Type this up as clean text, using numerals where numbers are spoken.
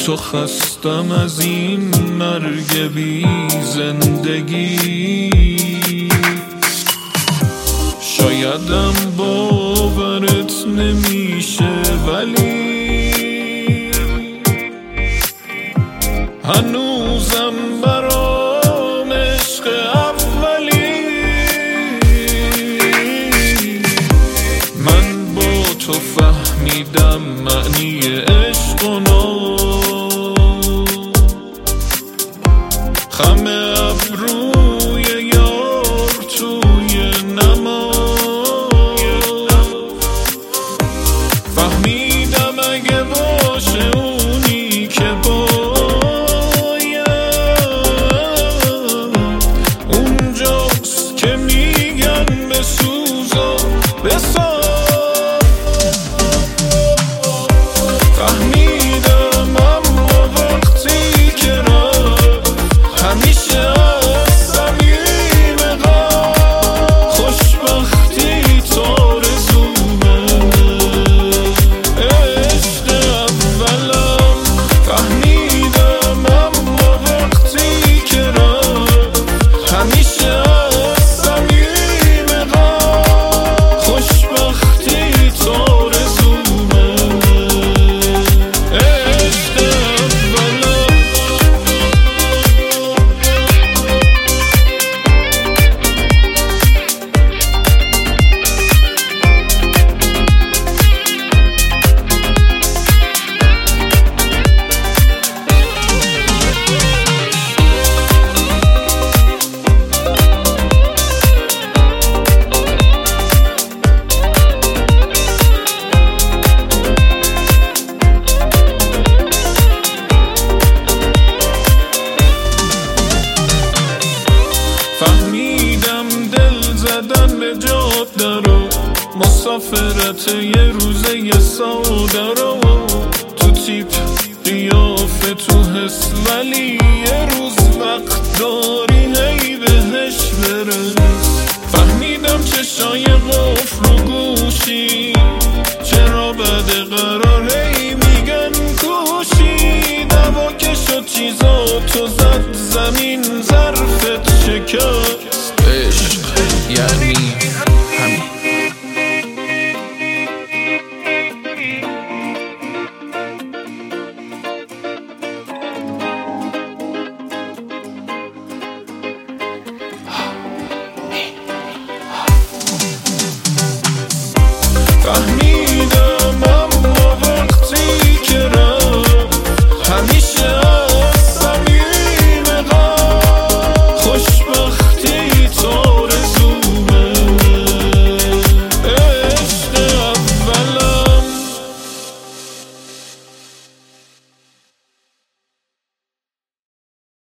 تو خستم از این مرگ بی زندگی. شایدم باورت نمیشه ولی هنوزم برام عشق اولی. من با تو فهمیدم معنی عشق و خم ابروی یار توی نماز. فهمیدم اگه باشه اونی که باید اونجاست که میگن بسوز و بساز. فهمیدم دل زدن به جاده رو مسافرت یه روزه یه ساده رو. تو تیپ قیافه تو حس ولی یه روز وقت داری هی بهش برس. فهمیدم چشای قفل رو گوشی چرا بده قرار هی میگن کوشی. دوا که شد چیزا تو زد زمین ظرفت شکر